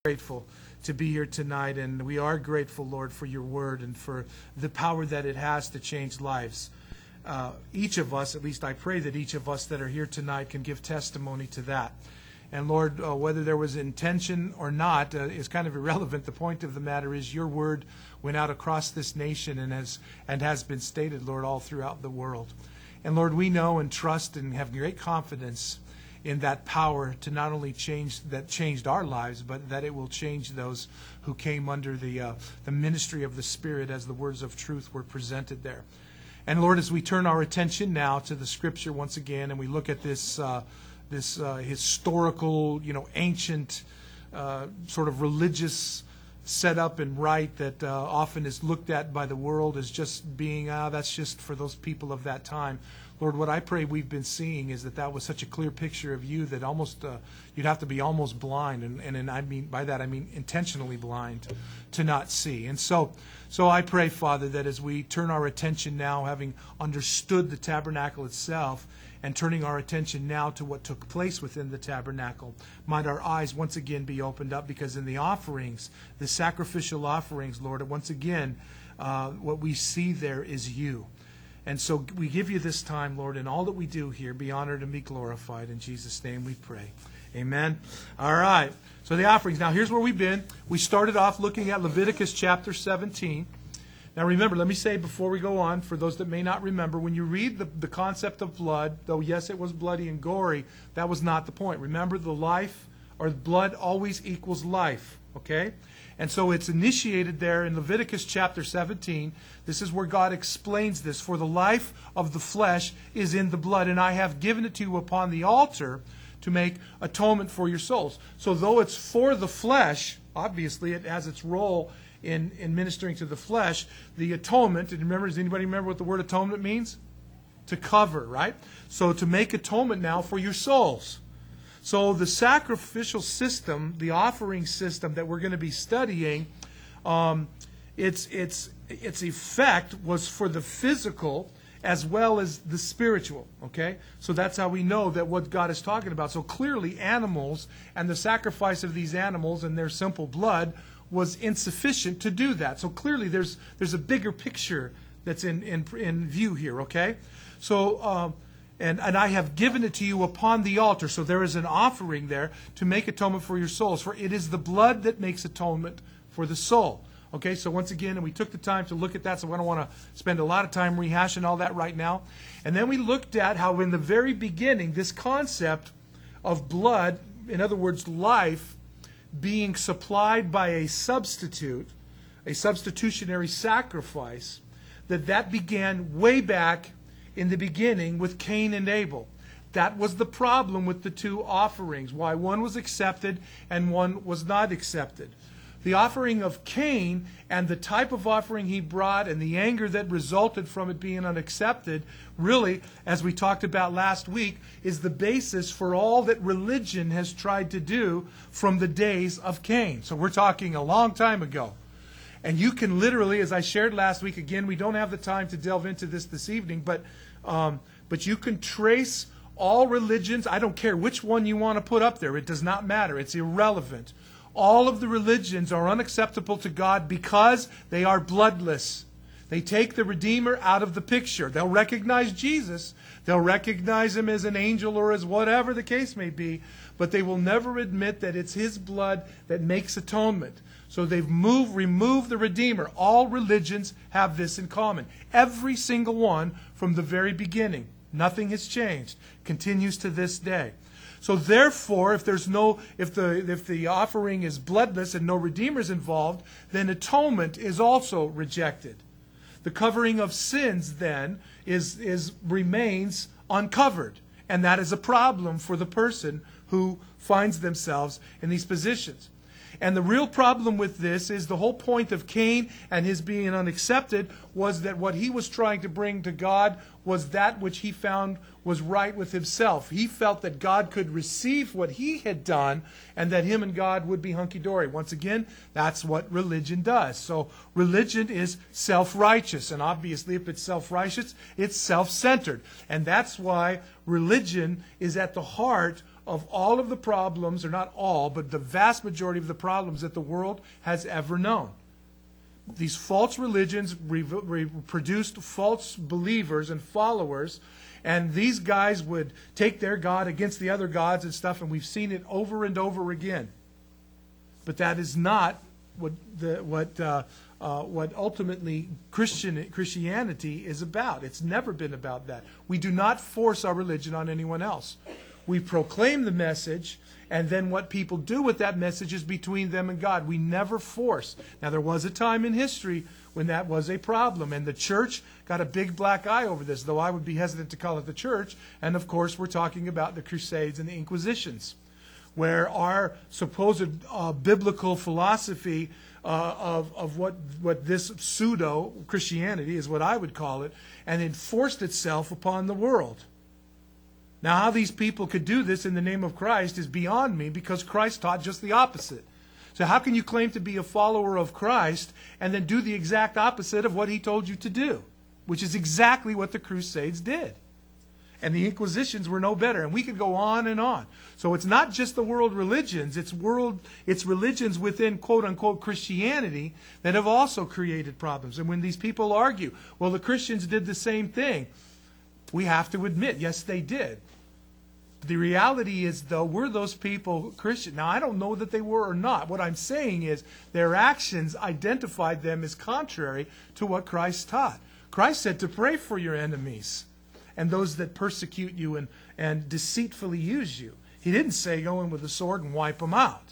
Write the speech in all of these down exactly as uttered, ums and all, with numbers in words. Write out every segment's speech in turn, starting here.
Grateful to be here tonight, and we are grateful, Lord, for your word and for the power that it has to change lives. Uh, each of us, at least I pray that each of us that are here tonight can give testimony to that. And Lord, uh, whether there was intention or not uh, is kind of irrelevant. The point of the matter is your word went out across this nation and has, and has been stated, Lord, all throughout the world. And Lord, we know and trust and have great confidence in that power to not only change, that changed our lives, but that it will change those who came under the uh, the ministry of the Spirit as the words of truth were presented there. And Lord, as we turn our attention now to the Scripture once again, and we look at this uh, this uh, historical, you know, ancient uh, sort of religious setup and rite that uh, often is looked at by the world as just being, ah, that's just for those people of that time. Lord, what I pray we've been seeing is that that was such a clear picture of you that almost uh, you'd have to be almost blind, and, and and I mean by that I mean intentionally blind to not see. And so, so I pray, Father, that as we turn our attention now, having understood the tabernacle itself, and turning our attention now to what took place within the tabernacle, might our eyes once again be opened up, because in the offerings, the sacrificial offerings, Lord, once again, uh, what we see there is you. And so we give you this time, Lord, and all that we do here, be honored and be glorified. In Jesus' name we pray. Amen. All right. So the offerings. Now here's where we've been. We started off looking at Leviticus chapter seventeen. Now remember, let me say before we go on, for those that may not remember, when you read the, the concept of blood, though yes, it was bloody and gory, that was not the point. Remember, the life or blood always equals life. Okay? And so it's initiated there in Leviticus chapter seventeen. This is where God explains this. For the life of the flesh is in the blood, and I have given it to you upon the altar to make atonement for your souls. So though it's for the flesh, obviously it has its role in, in ministering to the flesh, the atonement, and remember, does anybody remember what the word atonement means? To cover, right? So to make atonement now for your souls. So the sacrificial system, the offering system that we're going to be studying, um, its its its effect was for the physical as well as the spiritual. Okay, so that's how we know that what God is talking about. So clearly, animals and the sacrifice of these animals and their simple blood was insufficient to do that. So clearly, there's there's a bigger picture that's in in, in view here. Okay, so. Um, And, and I have given it to you upon the altar. So there is an offering there to make atonement for your souls. For it is the blood that makes atonement for the soul. Okay, so once again, and we took the time to look at that, so I don't want to spend a lot of time rehashing all that right now. And then we looked at how in the very beginning, this concept of blood, in other words, life, being supplied by a substitute, a substitutionary sacrifice, that that began way back in the beginning with Cain and Abel. That was the problem with the two offerings, why one was accepted and one was not accepted. The offering of Cain and the type of offering he brought and the anger that resulted from it being unaccepted, really, as we talked about last week, is the basis for all that religion has tried to do from the days of Cain. So we're talking a long time ago. And you can literally, as I shared last week, again, we don't have the time to delve into this this evening, but um, but you can trace all religions. I don't care which one you want to put up there. It does not matter. It's irrelevant. All of the religions are unacceptable to God because they are bloodless. They take the Redeemer out of the picture. They'll recognize Jesus. They'll recognize him as an angel or as whatever the case may be, but they will never admit that it's his blood that makes atonement. So they've moved, removed the Redeemer. All religions have this in common. Every single one from the very beginning. Nothing has changed. Continues to this day. So therefore, if there's no, if the if the offering is bloodless and no Redeemer is involved, then atonement is also rejected. The covering of sins then is is remains uncovered, and that is a problem for the person who finds themselves in these positions. And the real problem with this is the whole point of Cain and his being unaccepted was that what he was trying to bring to God was that which he found was right with himself. He felt that God could receive what he had done and that him and God would be hunky-dory. Once again, that's what religion does. So religion is self-righteous. And obviously, if it's self-righteous, it's self-centered. And that's why religion is at the heart of all of the problems, or not all, but the vast majority of the problems that the world has ever known. These false religions re- re- produced false believers and followers, and these guys would take their God against the other gods and stuff, and we've seen it over and over again. But that is not what the what uh, uh, what ultimately Christian Christianity is about. It's never been about that. We do not force our religion on anyone else. We proclaim the message, and then what people do with that message is between them and God. We never force. Now, there was a time in history when that was a problem, and the church got a big black eye over this, though I would be hesitant to call it the church. And, of course, we're talking about the Crusades and the Inquisitions, where our supposed uh, biblical philosophy uh, of, of what, what this pseudo-Christianity is what I would call it, and enforced itself upon the world. Now, how these people could do this in the name of Christ is beyond me, because Christ taught just the opposite. So how can you claim to be a follower of Christ and then do the exact opposite of what he told you to do? Which is exactly what the Crusades did. And the Inquisitions were no better. And we could go on and on. So it's not just the world religions, it's world it's religions within quote-unquote Christianity that have also created problems. And when these people argue, well, the Christians did the same thing, we have to admit, yes, they did. The reality is, though, were those people Christian? Now, I don't know that they were or not. What I'm saying is their actions identified them as contrary to what Christ taught. Christ said to pray for your enemies and those that persecute you and, and deceitfully use you. He didn't say go in with a sword and wipe them out.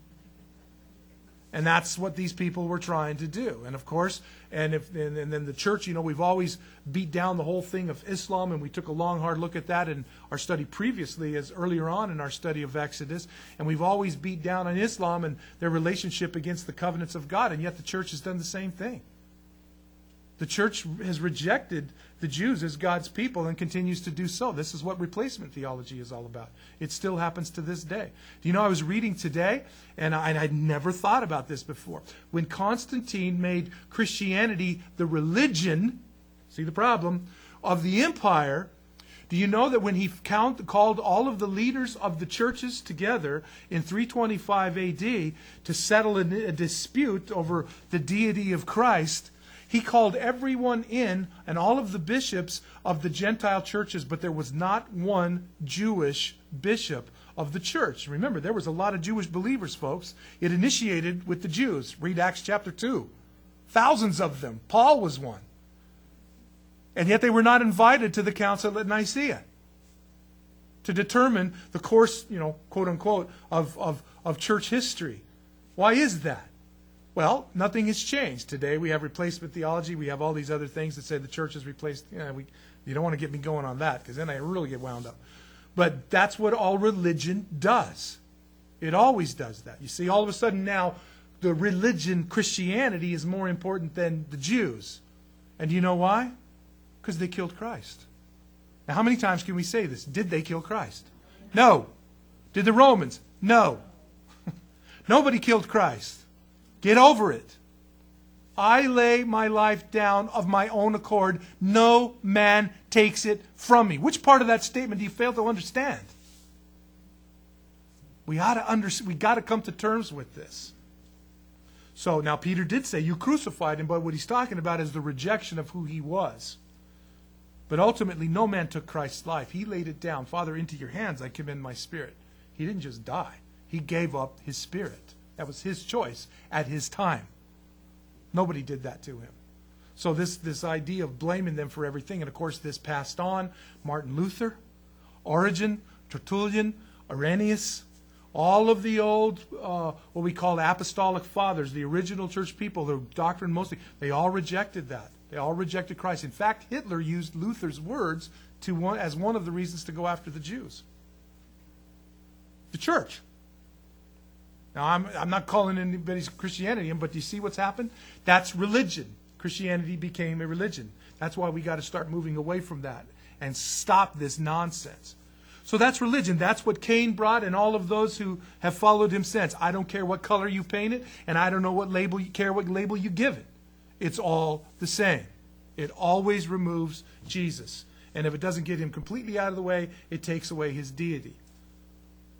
And that's what these people were trying to do. And of course, and if and, and then the church, you know, we've always beat down the whole thing of Islam, and we took a long, hard look at that in our study previously, as earlier on in our study of Exodus. And we've always beat down on Islam and their relationship against the covenants of God, and yet the church has done the same thing. The church has rejected the Jews as God's people and continues to do so. This is what replacement theology is all about. It still happens to this day. Do you know, I was reading today, and I, and I'd never thought about this before. When Constantine made Christianity the religion, see the problem, of the empire, do you know that when he count, called all of the leaders of the churches together in three twenty-five A D to settle a, a dispute over the deity of Christ, he called everyone in and all of the bishops of the Gentile churches, but there was not one Jewish bishop of the church. Remember, there was a lot of Jewish believers, folks. It initiated with the Jews. Read Acts chapter two. Thousands of them. Paul was one. And yet they were not invited to the council at Nicaea to determine the course, you know, quote unquote, of, of, of church history. Why is that? Well, nothing has changed. Today we have replacement theology. We have all these other things that say the church has replaced. You know, we, you don't want to get me going on that, because then I really get wound up. But that's what all religion does. It always does that. You see, all of a sudden now the religion, Christianity, is more important than the Jews. And do you know why? Because they killed Christ. Now, how many times can we say this? Did they kill Christ? No. Did the Romans? No. Nobody killed Christ. Get over it. I lay my life down of my own accord. No man takes it from me. Which part of that statement do you fail to understand? We ought to under, we got to come to terms with this. So now Peter did say you crucified him, but what he's talking about is the rejection of who he was. But ultimately, no man took Christ's life. He laid it down. Father, into your hands I commend my spirit. He didn't just die. He gave up his spirit. That was his choice at his time. Nobody did that to him. So this, this idea of blaming them for everything, and of course this passed on. Martin Luther, Origen, Tertullian, Irenaeus, all of the old, uh, what we call apostolic fathers, the original church people, the doctrine mostly, they all rejected that. They all rejected Christ. In fact, Hitler used Luther's words to one, as one of the reasons to go after the Jews. The church. Now, I'm, I'm not calling anybody's Christianity, but do you see what's happened? That's religion. Christianity became a religion. That's why we got to start moving away from that and stop this nonsense. So that's religion. That's what Cain brought, and all of those who have followed him since. I don't care what color you paint it, and I don't know what label you care what label you give it. It's all the same. It always removes Jesus. And if it doesn't get him completely out of the way, it takes away his deity.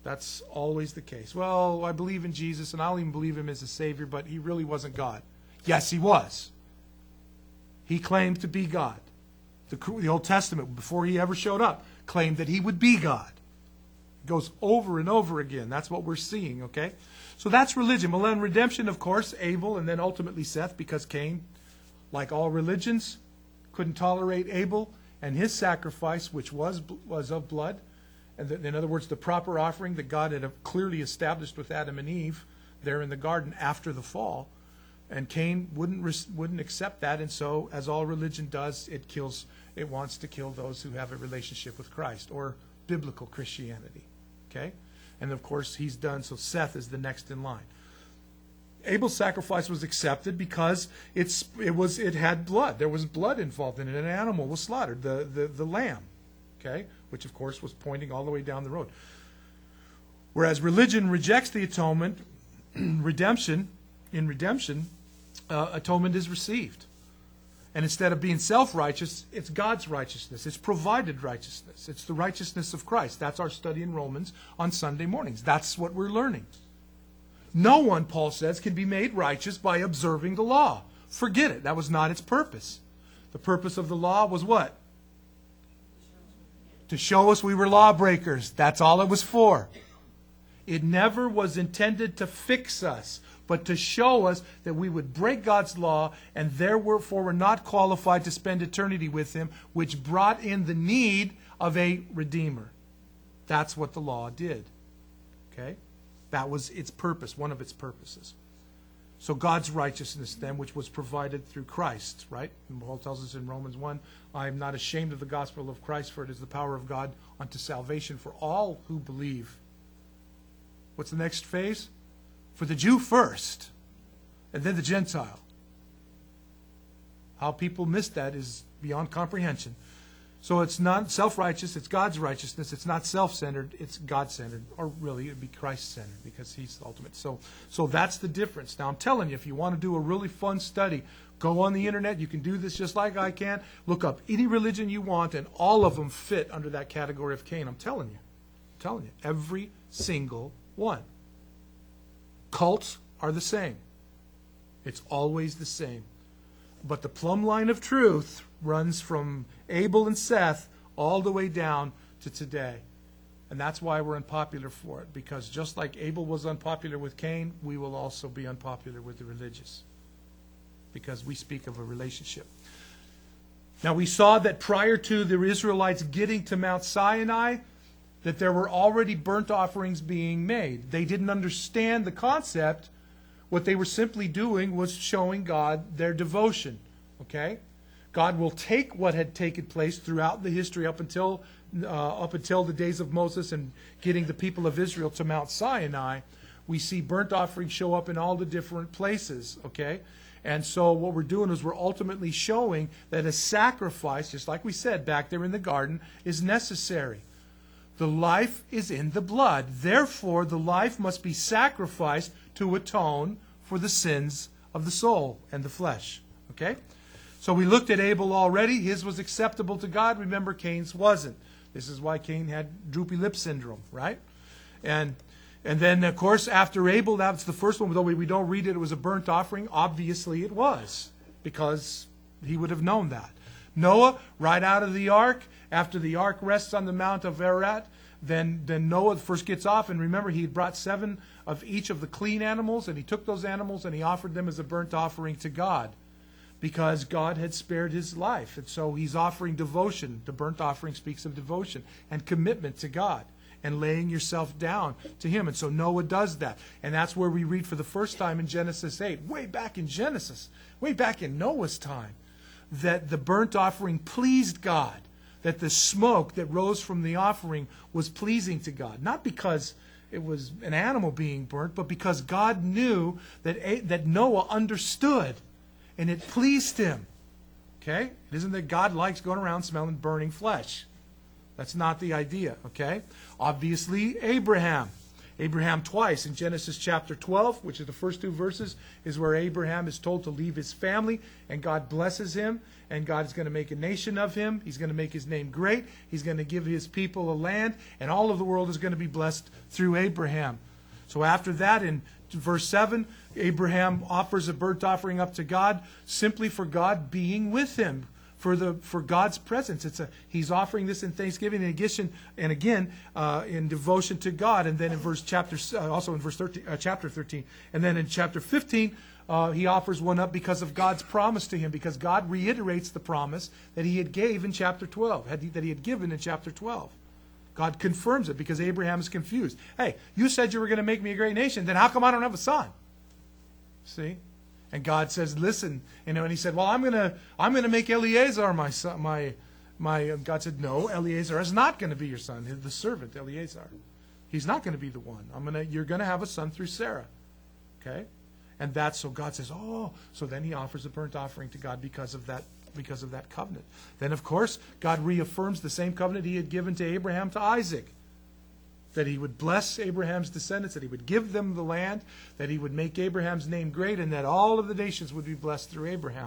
That's always the case. Well, I believe in Jesus, and I'll even believe him as a Savior, but he really wasn't God. Yes, he was. He claimed to be God. The, the Old Testament, before he ever showed up, claimed that he would be God. It goes over and over again. That's what we're seeing, okay? So that's religion. Well, then redemption, of course, Abel, and then ultimately Seth, because Cain, like all religions, couldn't tolerate Abel and his sacrifice, which was, was of blood. And the, in other words, the proper offering that God had clearly established with Adam and Eve there in the garden after the fall. And Cain wouldn't wouldn't accept that, and so, as all religion does, it kills. It wants to kill those who have a relationship with Christ, or biblical Christianity. Okay, and of course he's done. So Seth is the next in line. Abel's sacrifice was accepted because it's it was it had blood. There was blood involved in it. An animal was slaughtered, the the the lamb. Okay, which of course was pointing all the way down the road. Whereas religion rejects the atonement, redemption. In redemption, uh, atonement is received. And instead of being self-righteous, it's God's righteousness. It's provided righteousness. It's the righteousness of Christ. That's our study in Romans on Sunday mornings. That's what we're learning. No one, Paul says, can be made righteous by observing the law. Forget it. That was not its purpose. The purpose of the law was what? To show us we were lawbreakers. That's all it was for. It never was intended to fix us, but to show us that we would break God's law and therefore were not qualified to spend eternity with him, which brought in the need of a Redeemer. That's what the law did. Okay? That was its purpose, one of its purposes. So God's righteousness then, which was provided through Christ, right? And Paul tells us in Romans one, I am not ashamed of the gospel of Christ, for it is the power of God unto salvation for all who believe. What's the next phase? For the Jew first, and then the Gentile. How people miss that is beyond comprehension. So it's not self-righteous, it's God's righteousness. It's not self-centered, it's God-centered. Or really, it would be Christ-centered, because he's the ultimate. So, so that's the difference. Now, I'm telling you, if you want to do a really fun study, go on the internet. You can do this just like I can. Look up any religion you want, and all of them fit under that category of Cain. I'm telling you. I'm telling you. Every single one. Cults are the same. It's always the same. But the plumb line of truth runs from Abel and Seth all the way down to today. And that's why we're unpopular for it. Because just like Abel was unpopular with Cain, we will also be unpopular with the religious. Because we speak of a relationship. Now we saw that prior to the Israelites getting to Mount Sinai, that there were already burnt offerings being made. They didn't understand the concept. What they were simply doing was showing God their devotion. Okay? God will take what had taken place throughout the history up until uh, up until the days of Moses and getting the people of Israel to Mount Sinai. We see burnt offerings show up in all the different places. Okay? And so what we're doing is we're ultimately showing that a sacrifice, just like we said back there in the garden, is necessary. The life is in the blood. Therefore, the life must be sacrificed to atone for the sins of the soul and the flesh. Okay? So we looked at Abel already. His was acceptable to God. Remember, Cain's wasn't. This is why Cain had droopy lip syndrome, right? And and then, of course, after Abel, that's the first one. Though we don't read it, it was a burnt offering. Obviously, it was, because he would have known that. Noah, right out of the ark, after the ark rests on the Mount of Ararat, then, then Noah first gets off, and remember, he had brought seven of each of the clean animals, and he took those animals and he offered them as a burnt offering to God, because God had spared his life. And so he's offering devotion. The burnt offering speaks of devotion and commitment to God and laying yourself down to him. And so Noah does that. And that's where we read for the first time in Genesis eight, way back in Genesis, way back in Noah's time, that the burnt offering pleased God, that the smoke that rose from the offering was pleasing to God. Not because it was an animal being burnt, but because God knew that, that Noah understood, and it pleased him. Okay? It isn't that God likes going around smelling burning flesh. That's not the idea. Okay? Obviously, Abraham. Abraham twice in Genesis chapter twelve, which is the first two verses, is where Abraham is told to leave his family, and God blesses him, and God is going to make a nation of him. He's going to make his name great. He's going to give his people a land, and all of the world is going to be blessed through Abraham. So after that, in verse seven, Abraham offers a burnt offering up to God simply for God being with him. For the for God's presence, it's a he's offering this in thanksgiving, in addition, and again uh, in devotion to God. And then in verse chapter, uh, also in verse thirteen, uh, chapter thirteen, and then in chapter fifteen, uh, he offers one up because of God's promise to him, because God reiterates the promise that he had gave in chapter twelve, had he, that he had given in chapter twelve. God confirms it because Abraham is confused. Hey, you said you were going to make me a great nation. Then how come I don't have a son? See. And God says, "Listen," you know. And He said, "Well, I'm gonna, I'm gonna make Eliezer my son." My, my. God said, "No, Eliezer is not going to be your son. The servant Eliezer, he's not going to be the one. I'm gonna. You're going to have a son through Sarah." Okay, and that's so. God says, "Oh," so then He offers a burnt offering to God because of that, because of that covenant. Then, of course, God reaffirms the same covenant He had given to Abraham to Isaac. That He would bless Abraham's descendants, that He would give them the land, that He would make Abraham's name great, and that all of the nations would be blessed through Abraham.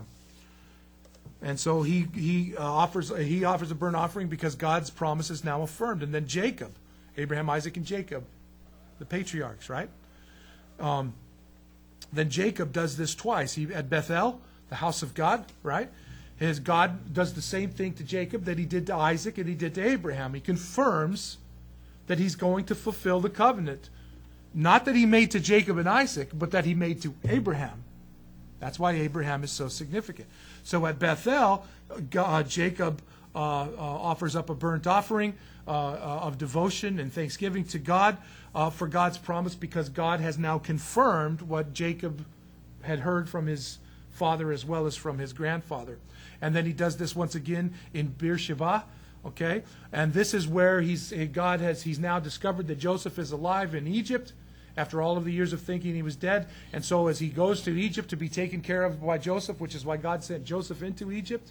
And so he he uh, offers he offers a burnt offering because God's promise is now affirmed. And then Jacob, Abraham, Isaac, and Jacob, the patriarchs, right? Um, then Jacob does this twice. He at Bethel, the house of God, right? His God does the same thing to Jacob that He did to Isaac and He did to Abraham. He confirms that He's going to fulfill the covenant. Not that He made to Jacob and Isaac, but that He made to Abraham. That's why Abraham is so significant. So at Bethel, God, Jacob uh, uh, offers up a burnt offering uh, uh, of devotion and thanksgiving to God uh, for God's promise, because God has now confirmed what Jacob had heard from his father as well as from his grandfather. And then he does this once again in Beersheba. Okay, and this is where he's God has he's now discovered that Joseph is alive in Egypt after all of the years of thinking he was dead. And so as he goes to Egypt to be taken care of by Joseph, which is why God sent Joseph into Egypt.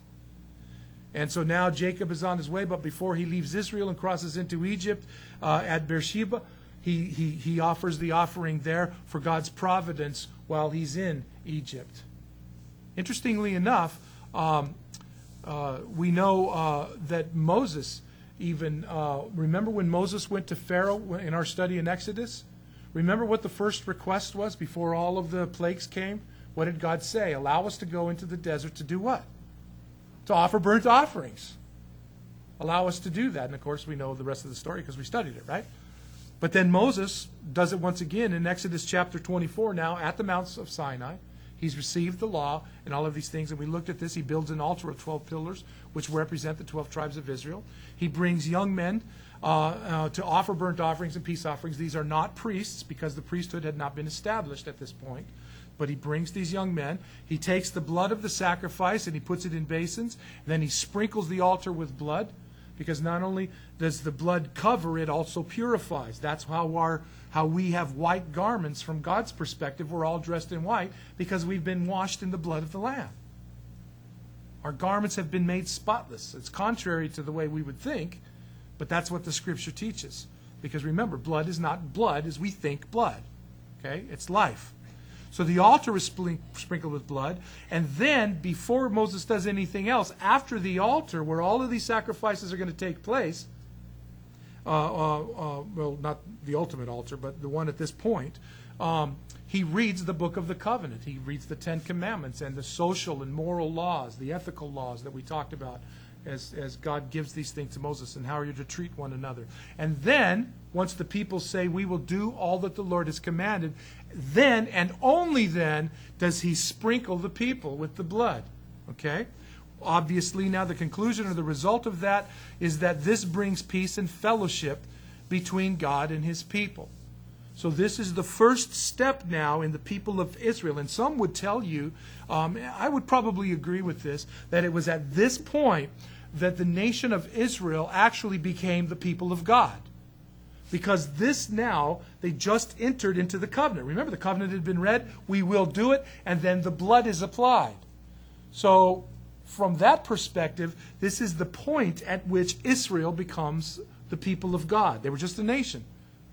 And so now Jacob is on his way, but before he leaves Israel and crosses into Egypt uh, at Beersheba, he, he he offers the offering there for God's providence while he's in Egypt. Interestingly enough, um, Uh, we know uh, that Moses even, uh, remember when Moses went to Pharaoh in our study in Exodus? Remember what the first request was before all of the plagues came? What did God say? Allow us to go into the desert to do what? To offer burnt offerings. Allow us to do that. And of course we know the rest of the story because we studied it, right? But then Moses does it once again in Exodus chapter twenty-four now at the Mount of Sinai. He's received the law and all of these things, and we looked at this. He builds an altar of twelve pillars, which represent the twelve tribes of Israel. He brings young men uh, uh, to offer burnt offerings and peace offerings. These are not priests, because the priesthood had not been established at this point. But he brings these young men. He takes the blood of the sacrifice and he puts it in basins. And then he sprinkles the altar with blood, because not only does the blood cover, it also purifies. That's how our how we have white garments from God's perspective. We're all dressed in white because we've been washed in the blood of the Lamb. Our garments have been made spotless. It's contrary to the way we would think, but that's what the Scripture teaches. Because remember, blood is not blood as we think blood. Okay? It's life. So the altar is sprinkled with blood, and then before Moses does anything else, after the altar where all of these sacrifices are going to take place, uh, uh, uh, well, not the ultimate altar, but the one at this point, um, he reads the book of the covenant. He reads the Ten Commandments and the social and moral laws, the ethical laws that we talked about as, as God gives these things to Moses, and how are you to treat one another. And then, once the people say, we will do all that the Lord has commanded, then and only then does he sprinkle the people with the blood. Okay? Obviously, now the conclusion or the result of that is that this brings peace and fellowship between God and his people. So this is the first step now in the people of Israel. And some would tell you, um, I would probably agree with this, that it was at this point that the nation of Israel actually became the people of God. Because this now, they just entered into the covenant. Remember, the covenant had been read, we will do it, and then the blood is applied. So, from that perspective, this is the point at which Israel becomes the people of God. They were just a nation.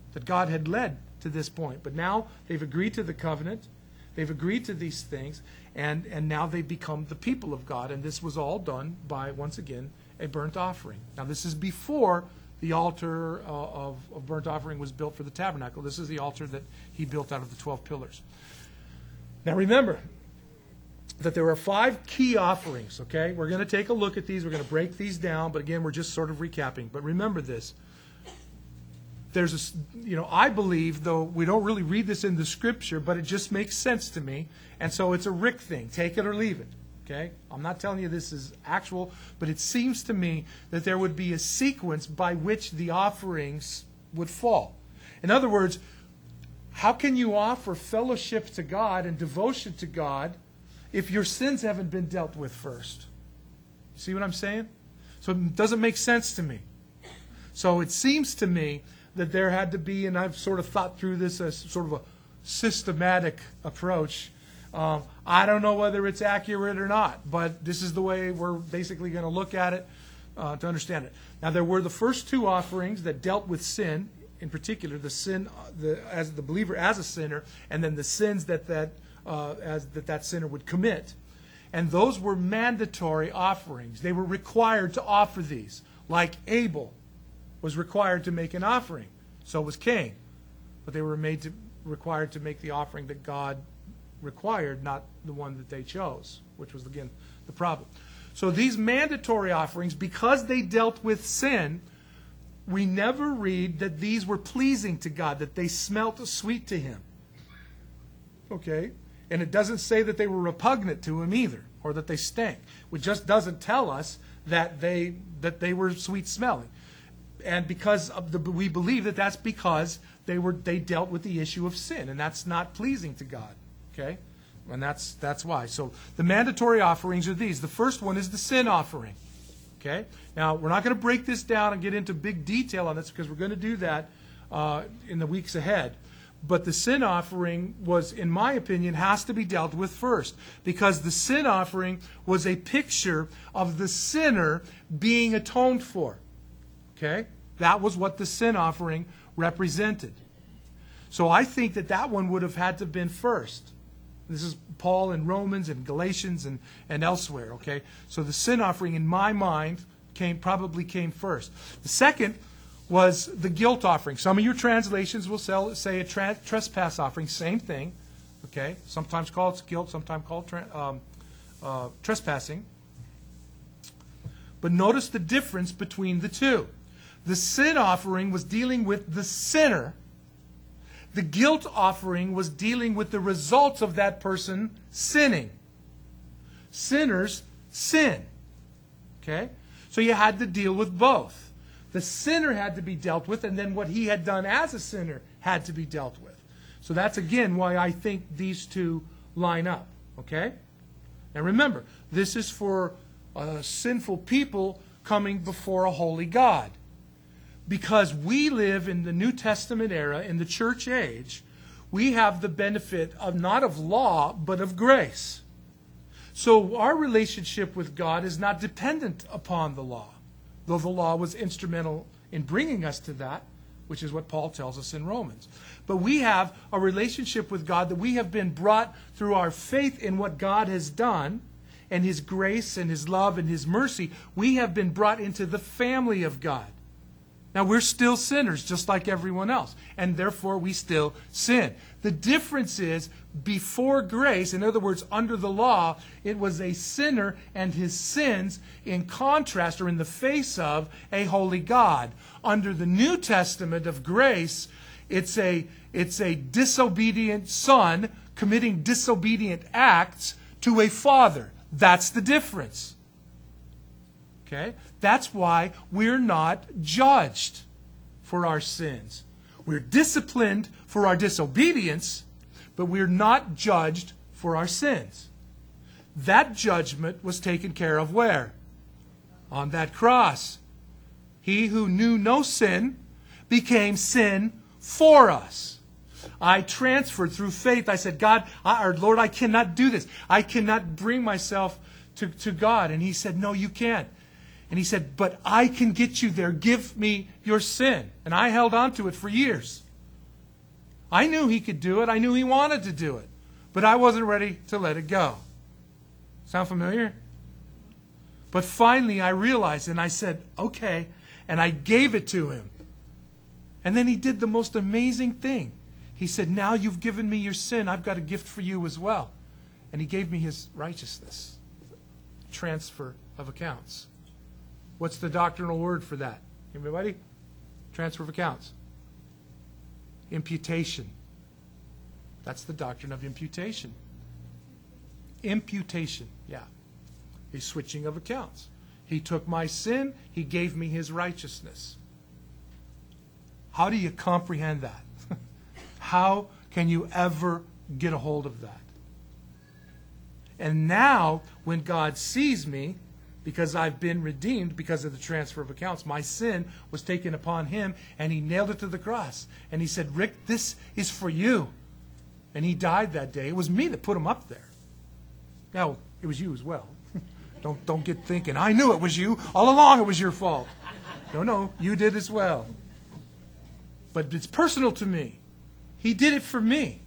that God had led to this point. But now they've agreed to the covenant. They've agreed to these things. And, and now they've become the people of God. And this was all done by, once again, a burnt offering. Now this is before the altar uh, of, of burnt offering was built for the tabernacle. This is the altar that he built out of the twelve pillars. Now remember that there are five key offerings, okay? We're going to take a look at these. We're going to break these down. But again, we're just sort of recapping. But remember this. There's a, you know, I believe, though we don't really read this in the Scripture, but it just makes sense to me. And so it's a Rick thing. Take it or leave it. Okay? I'm not telling you this is actual, but it seems to me that there would be a sequence by which the offerings would fall. In other words, how can you offer fellowship to God and devotion to God if your sins haven't been dealt with first? See what I'm saying? So it doesn't make sense to me. So it seems to me that there had to be, and I've sort of thought through this as sort of a systematic approach. Um, I don't know whether it's accurate or not, but this is the way we're basically going to look at it uh, to understand it. Now, there were the first two offerings that dealt with sin, in particular, the sin the, as the believer as a sinner, and then the sins that that, uh, as, that that sinner would commit. And those were mandatory offerings. They were required to offer these, like Abel was required to make an offering. So was Cain. But they were made to, required to make the offering that God required, not the one that they chose, which was, again, the problem. So these mandatory offerings, because they dealt with sin, we never read that these were pleasing to God, that they smelt sweet to Him. Okay? And it doesn't say that they were repugnant to Him either, or that they stank. It just doesn't tell us that they that they were sweet smelling. And because of the, we believe that that's because they were they dealt with the issue of sin, and that's not pleasing to God. Okay, and that's that's why. So the mandatory offerings are these. The first one is the sin offering. Okay. Now we're not going to break this down and get into big detail on this because we're going to do that uh, in the weeks ahead. But the sin offering was, in my opinion, has to be dealt with first, because the sin offering was a picture of the sinner being atoned for. Okay? That was what the sin offering represented. So I think that that one would have had to have been first. This is Paul in Romans and Galatians and, and elsewhere. Okay? So the sin offering, in my mind, came probably came first. The second was the guilt offering. Some of your translations will say a tra- trespass offering. Same thing. Okay? Sometimes called guilt, sometimes called tra- um, uh, trespassing. But notice the difference between the two. The sin offering was dealing with the sinner. The guilt offering was dealing with the results of that person sinning. Sinners sin. Okay? So you had to deal with both. The sinner had to be dealt with, and then what he had done as a sinner had to be dealt with. So that's, again, why I think these two line up. Okay? Now remember, this is for uh, sinful people coming before a holy God. Because we live in the New Testament era, in the church age, we have the benefit of not of law, but of grace. So our relationship with God is not dependent upon the law, though the law was instrumental in bringing us to that, which is what Paul tells us in Romans. But we have a relationship with God that we have been brought through our faith in what God has done, and His grace and His love and His mercy. We have been brought into the family of God. Now, we're still sinners, just like everyone else, and therefore we still sin. The difference is, before grace, in other words, under the law, it was a sinner and his sins in contrast, or in the face of, a holy God. Under the New Testament of grace, it's a, it's a disobedient son committing disobedient acts to a father. That's the difference. Okay? That's why we're not judged for our sins. We're disciplined for our disobedience, but we're not judged for our sins. That judgment was taken care of where? On that cross. He who knew no sin became sin for us. I transferred through faith. I said, God, I, or Lord, I cannot do this. I cannot bring myself to, to God. And He said, no, you can't. And He said, but I can get you there. Give me your sin. And I held on to it for years. I knew he could do it. I knew he wanted to do it. But I wasn't ready to let it go. Sound familiar? But finally I realized, and I said, okay, and I gave it to him. And then he did the most amazing thing. He said, now you've given me your sin, I've got a gift for you as well. And he gave me his righteousness. Transfer of accounts. What's the doctrinal word for that? Everybody? Transfer of accounts. Imputation. That's the doctrine of imputation. Imputation, yeah. A switching of accounts. He took my sin, he gave me his righteousness. How do you comprehend that? How can you ever get a hold of that? And now, when God sees me, because I've been redeemed because of the transfer of accounts, my sin was taken upon him, and he nailed it to the cross. And he said, Rick, this is for you. And he died that day. It was me that put him up there. Now, it was you as well. Don't, don't get thinking, I knew it was you. All along it was your fault. No, no, you did as well. But it's personal to me. He did it for me.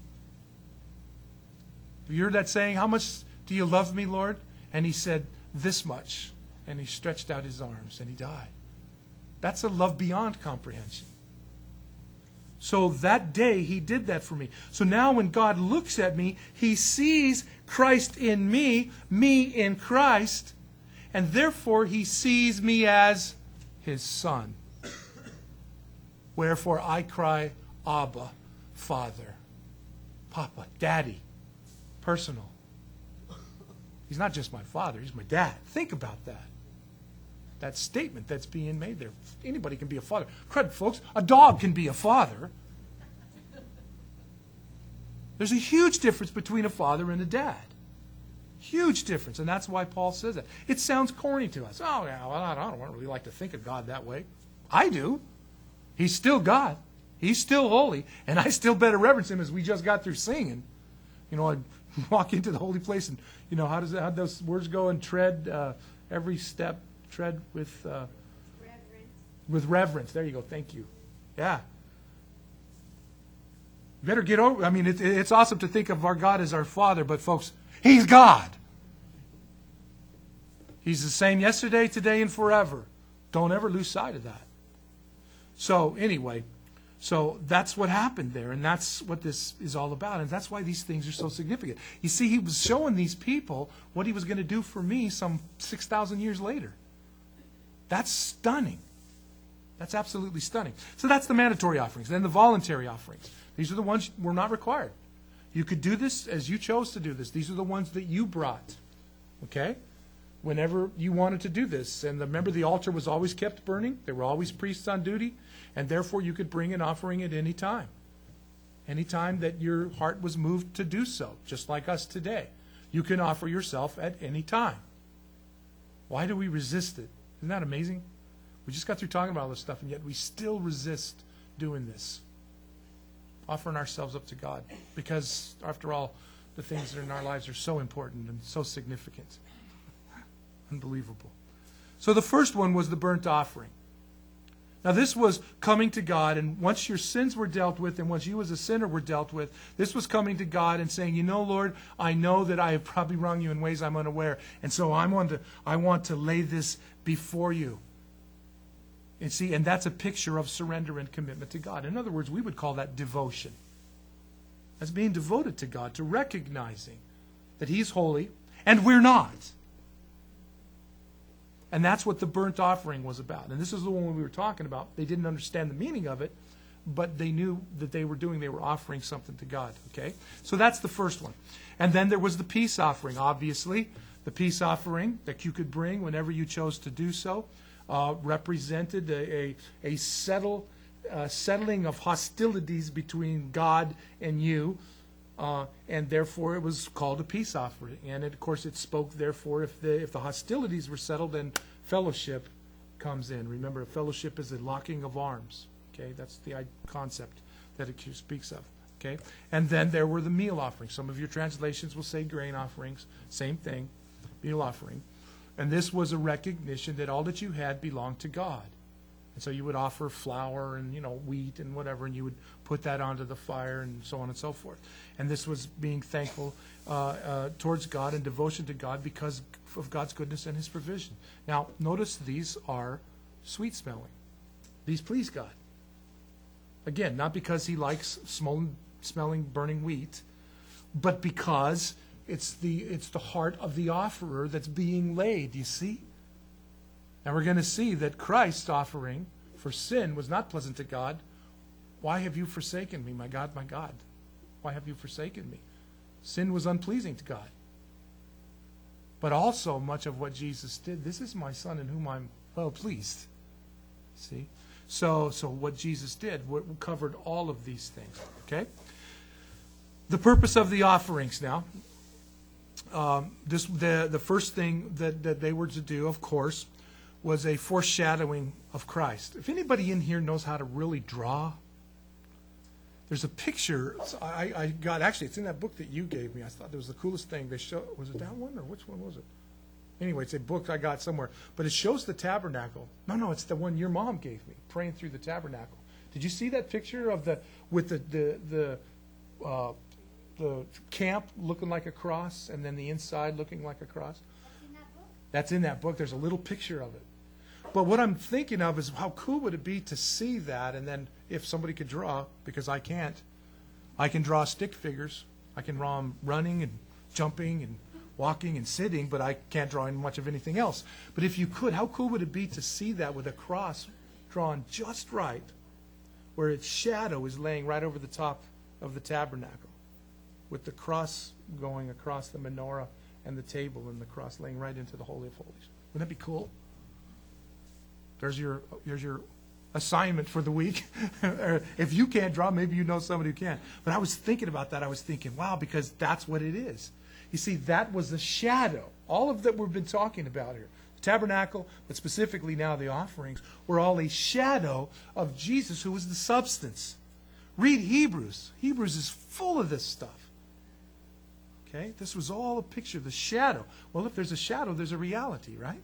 Have you heard that saying, how much do you love me, Lord? And he said, this much. And he stretched out his arms and he died. That's a love beyond comprehension. So that day he did that for me. So now when God looks at me, he sees Christ in me, me in Christ, and therefore he sees me as his son. Wherefore I cry, Abba, Father, Papa, Daddy, personal. He's not just my father, he's my dad. Think about that. That statement that's being made there. Anybody can be a father. Crud, folks, a dog can be a father. There's a huge difference between a father and a dad. Huge difference, and that's why Paul says that. It sounds corny to us. Oh, yeah, well, I don't really like to think of God that way. I do. He's still God. He's still holy, and I still better reverence him, as we just got through singing. You know, I walk into the holy place, and you know how does that, how those words go? And tread uh, every step, tread with uh, reverence. With reverence. There you go. Thank you. Yeah. You better get over. I mean, it, it's awesome to think of our God as our Father, but folks, he's God. He's the same yesterday, today, and forever. Don't ever lose sight of that. So anyway, so that's what happened there, and that's what this is all about, and that's why these things are so significant. You see, he was showing these people what he was going to do for me some six thousand years later. That's stunning. That's absolutely stunning. So that's the mandatory offerings. Then the voluntary offerings. These are the ones were not required. You could do this as you chose to do this. These are the ones that you brought. Okay? Whenever you wanted to do this. And remember, the altar was always kept burning. There were always priests on duty. And therefore, you could bring an offering at any time. Any time that your heart was moved to do so. Just like us today. You can offer yourself at any time. Why do we resist it? Isn't that amazing? We just got through talking about all this stuff, and yet we still resist doing this. Offering ourselves up to God. Because, after all, the things that are in our lives are so important and so significant. Unbelievable. So the first one was the burnt offering. Now this was coming to God, and once your sins were dealt with, and once you as a sinner were dealt with, this was coming to God and saying, you know, Lord, I know that I have probably wronged you in ways I'm unaware, and so I want to, I want to lay this before you. And see, and that's a picture of surrender and commitment to God. In other words, we would call that devotion. That's being devoted to God, to recognizing that He's holy, and we're not. And that's what the burnt offering was about. And this is the one we were talking about. They didn't understand the meaning of it, but they knew that they were doing, they were offering something to God. Okay? So that's the first one. And then there was the peace offering, obviously. The peace offering that you could bring whenever you chose to do so uh, represented a, a, a settle, uh, settling of hostilities between God and you. Uh, and therefore it was called a peace offering. And it, of course it spoke, therefore, if the if the hostilities were settled, then fellowship comes in. Remember, fellowship is a locking of arms. Okay, that's the concept that it speaks of. Okay, and then there were the meal offerings. Some of your translations will say grain offerings. Same thing, meal offering. And this was a recognition that all that you had belonged to God. And so you would offer flour and, you know, wheat and whatever, and you would put that onto the fire and so on and so forth. And this was being thankful uh, uh, towards God and devotion to God because of God's goodness and his provision. Now, notice these are sweet smelling. These please God. Again, not because he likes smelling, smelling burning wheat, but because it's the, it's the heart of the offerer that's being laid, you see? And we're going to see that Christ's offering for sin was not pleasant to God. Why have you forsaken me, my God, my God? Why have you forsaken me? Sin was unpleasing to God. But also much of what Jesus did, this is my son in whom I'm well pleased. See? So, so what Jesus did covered all of these things. Okay? The purpose of the offerings now. Um, this the, the first thing that, that they were to do, of course, was a foreshadowing of Christ. If anybody in here knows how to really draw, there's a picture I, I got. Actually, it's in that book that you gave me. I thought it was the coolest thing. They show. Was it that one or which one was it? Anyway, it's a book I got somewhere. But it shows the tabernacle. No, no, it's the one your mom gave me, praying through the tabernacle. Did you see that picture of the with the the the uh, the camp looking like a cross and then the inside looking like a cross? That's in that book? That's in that book. There's a little picture of it. But what I'm thinking of is how cool would it be to see that, and then if somebody could draw, because I can't, I can draw stick figures. I can draw them running and jumping and walking and sitting, but I can't draw in much of anything else. But if you could, how cool would it be to see that with a cross drawn just right, where its shadow is laying right over the top of the tabernacle, with the cross going across the menorah and the table and the cross laying right into the Holy of Holies. Wouldn't that be cool? There's your, there's your assignment for the week. If you can't draw, maybe you know somebody who can. But I was thinking about that. I was thinking, wow, because that's what it is. You see, that was the shadow. All of that we've been talking about here. The tabernacle, but specifically now the offerings, were all a shadow of Jesus, who was the substance. Read Hebrews. Hebrews is full of this stuff. Okay? This was all a picture of the shadow. Well, if there's a shadow, there's a reality, right?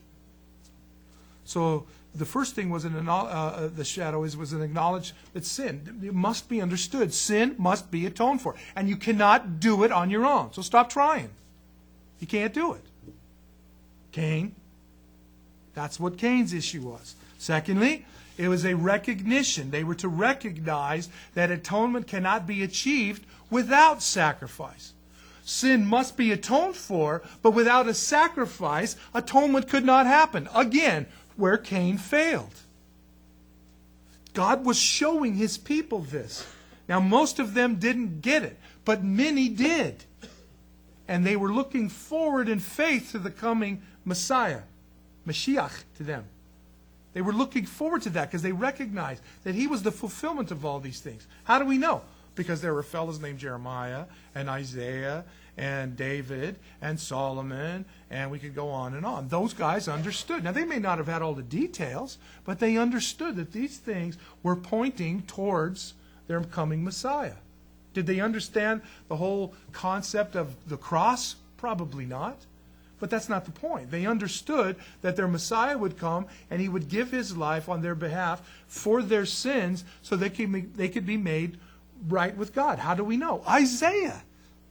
So the first thing was an uh, the shadow is was an acknowledge that sin it must be understood. Sin must be atoned for, and you cannot do it on your own. So stop trying. You can't do it. Cain. That's what Cain's issue was. Secondly, it was a recognition. They were to recognize that atonement cannot be achieved without sacrifice. Sin must be atoned for, but without a sacrifice, atonement could not happen. Again, where Cain failed. God was showing his people this. Now, most of them didn't get it, but many did. And they were looking forward in faith to the coming Messiah, Mashiach to them. They were looking forward to that because they recognized that he was the fulfillment of all these things. How do we know? Because there were fellows named Jeremiah and Isaiah and David and Solomon, and we could go on and on. Those guys understood. Now, they may not have had all the details, but they understood that these things were pointing towards their coming Messiah. Did they understand the whole concept of the cross? Probably not. But that's not the point. They understood that their Messiah would come and he would give his life on their behalf for their sins so they could be, they could be made right with God. How do we know? Isaiah.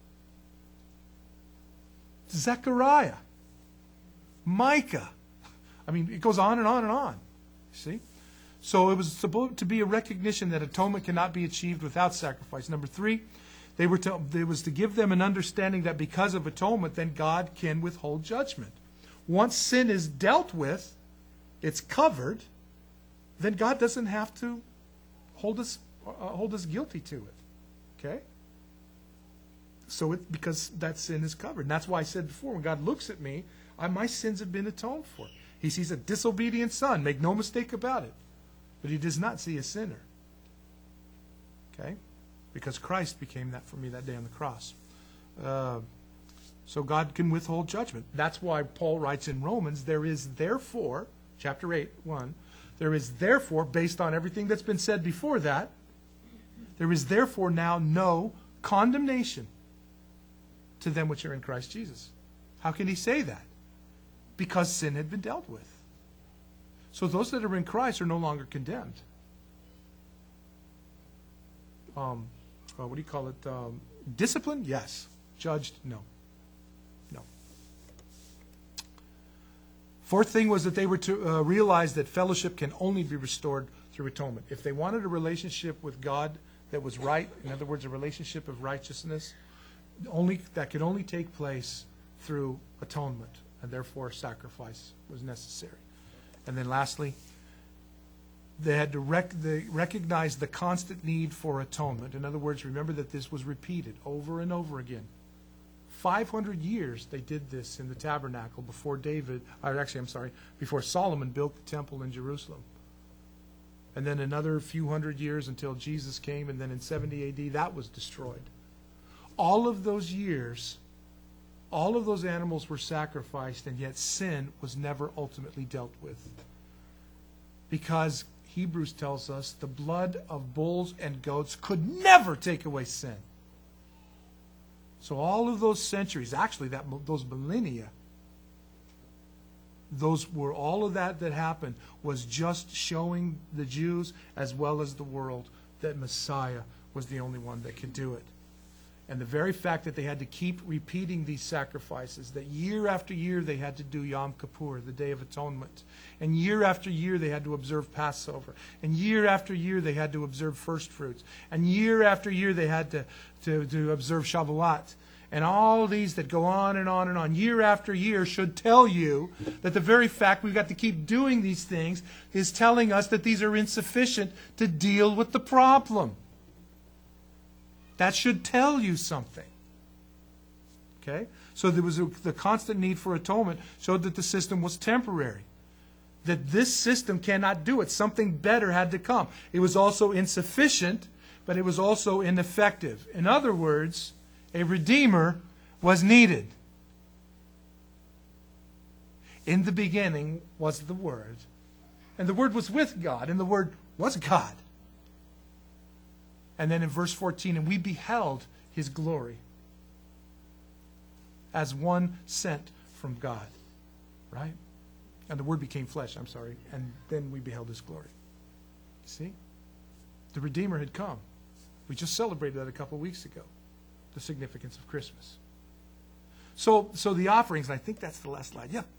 Zechariah, Micah. I mean, it goes on and on and on. See? So it was supposed to be a recognition that atonement cannot be achieved without sacrifice. Number three, they were to, it was to give them an understanding that because of atonement, then God can withhold judgment. Once sin is dealt with, it's covered, then God doesn't have to hold us, uh, hold us guilty to it. Okay? So it, because that sin is covered. And that's why I said before, when God looks at me, I, my sins have been atoned for. He sees a disobedient son. Make no mistake about it. But he does not see a sinner. Okay? Because Christ became that for me that day on the cross. Uh, so God can withhold judgment. That's why Paul writes in Romans, there is therefore, chapter eight, one, there is therefore, based on everything that's been said before that, there is therefore now no condemnation to them which are in Christ Jesus. How can he say that? Because sin had been dealt with. So those that are in Christ are no longer condemned. Um, uh, what do you call it? Um, disciplined? Yes. Judged? No. No. Fourth thing was that they were to uh, realize that fellowship can only be restored through atonement. If they wanted a relationship with God that was right, in other words, a relationship of righteousness, only that could only take place through atonement, and therefore sacrifice was necessary. And then lastly, they had to rec- they recognize the constant need for atonement. In other words, remember that this was repeated over and over again. five hundred years they did this in the tabernacle before David, or actually, I'm sorry, before Solomon built the temple in Jerusalem. And then another few hundred years until Jesus came, and then in seventy A D that was destroyed. All of those years, all of those animals were sacrificed, and yet sin was never ultimately dealt with. Because Hebrews tells us the blood of bulls and goats could never take away sin. So all of those centuries, actually that those millennia, those were all of that that happened was just showing the Jews as well as the world that Messiah was the only one that could do it. And the very fact that they had to keep repeating these sacrifices, that year after year they had to do Yom Kippur, the Day of Atonement, and year after year they had to observe Passover, and year after year they had to observe first fruits, and year after year they had to, to, to observe Shavuot, and all these that go on and on and on, year after year, should tell you that the very fact we've got to keep doing these things is telling us that these are insufficient to deal with the problem. That should tell you something. Okay? So there was a, the constant need for atonement showed that the system was temporary. That this system cannot do it. Something better had to come. It was also insufficient, but it was also ineffective. In other words, a redeemer was needed. In the beginning was the Word, and the Word was with God, and the Word was God. And then in verse fourteen, and we beheld his glory as one sent from God. Right? And the Word became flesh, I'm sorry. And then we beheld his glory. See? The Redeemer had come. We just celebrated that a couple weeks ago. The significance of Christmas. So, so the offerings, and I think that's the last slide. Yeah.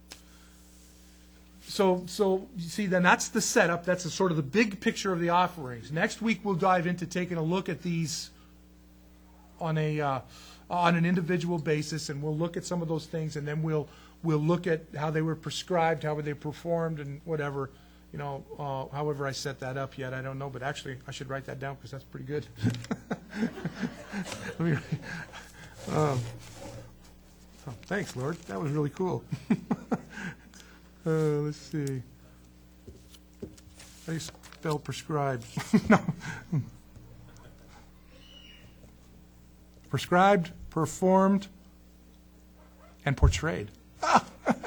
So, so you see, then that's the setup. That's a sort of the big picture of the offerings. Next week we'll dive into taking a look at these on a uh, on an individual basis, and we'll look at some of those things, and then we'll we'll look at how they were prescribed, how they performed, and whatever. You know, uh, however I set that up yet, I don't know. But actually, I should write that down because that's pretty good. Let me. Um, oh, thanks, Lord. That was really cool. Uh, let's see. How do you spell prescribed? No. Prescribed, performed, and portrayed. Ah.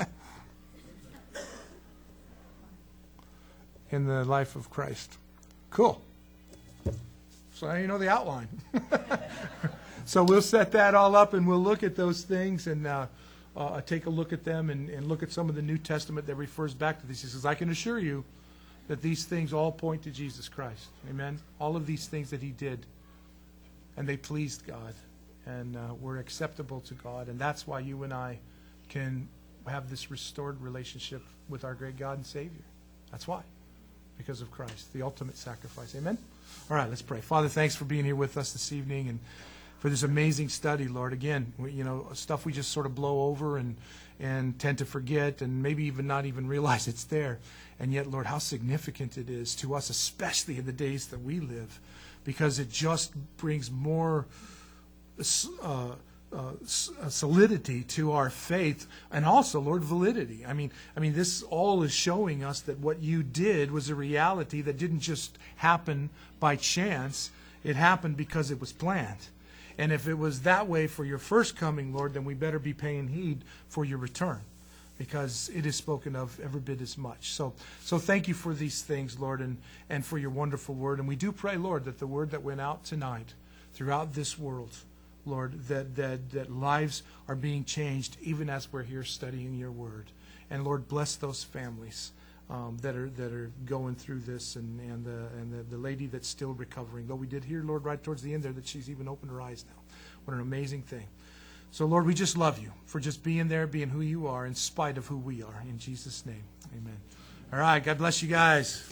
In the life of Christ. Cool. So now you know the outline. So we'll set that all up, and we'll look at those things, and uh, Uh, take a look at them and, and look at some of the New Testament that refers back to these. He says, I can assure you that these things all point to Jesus Christ. Amen? All of these things that he did, and they pleased God, and uh, were acceptable to God. And that's why you and I can have this restored relationship with our great God and Savior. That's why. Because of Christ, the ultimate sacrifice. Amen? All right, let's pray. Father, thanks for being here with us this evening, and for this amazing study, Lord. Again, we, you know, stuff we just sort of blow over and and tend to forget, and maybe even not even realize it's there. And yet, Lord, how significant it is to us, especially in the days that we live, because it just brings more uh, uh, solidity to our faith, and also, Lord, validity. I mean, I mean, this all is showing us that what you did was a reality that didn't just happen by chance. It happened because it was planned. And if it was that way for your first coming, Lord, then we better be paying heed for your return, because it is spoken of every bit as much. So so thank you for these things, Lord, and, and for your wonderful word. And we do pray, Lord, that the word that went out tonight throughout this world, Lord, that, that, that lives are being changed even as we're here studying your word. And, Lord, bless those families um, that are that are going through this, and and the and the, the lady that's still recovering. Though we did hear, Lord, right towards the end there that she's even opened her eyes now. What an amazing thing. So, Lord, we just love you for just being there, being who you are, in spite of who we are. In Jesus' name, amen. All right, God bless you guys.